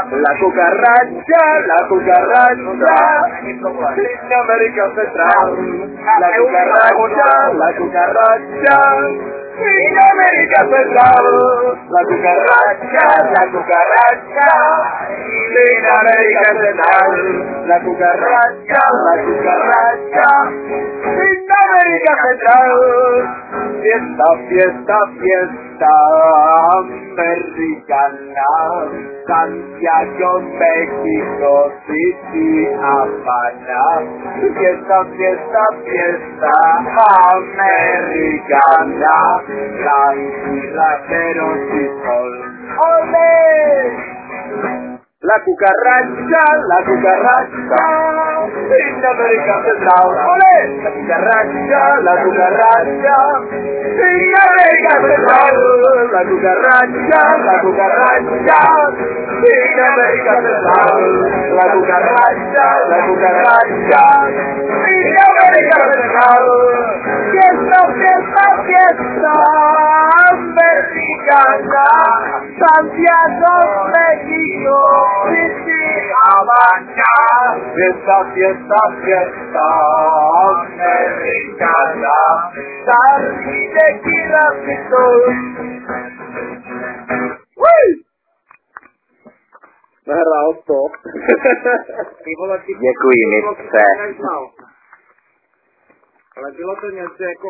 La cucaracha, en América Central. La cucaracha, en América Central. La cucaracha, en América Central. La cucaracha, en América Central. Fiesta, fiesta, fiesta americana, Santiago, México, City, Habana. Fiesta, fiesta, fiesta americana, la isla pero sin sol. ¡Olé! La cucaracha, en América Central. ¡Olé! La cucaracha, en América Central. La cucaracha, en América Central. La cucaracha, en América Central. Fiesta, fiesta, fiesta americana, Santiago, México, City, Habana. Fiesta, fiesta, fiesta americana, sal y tequila, Nahrálo. Děkuji, mistře. Ale bylo to něco jako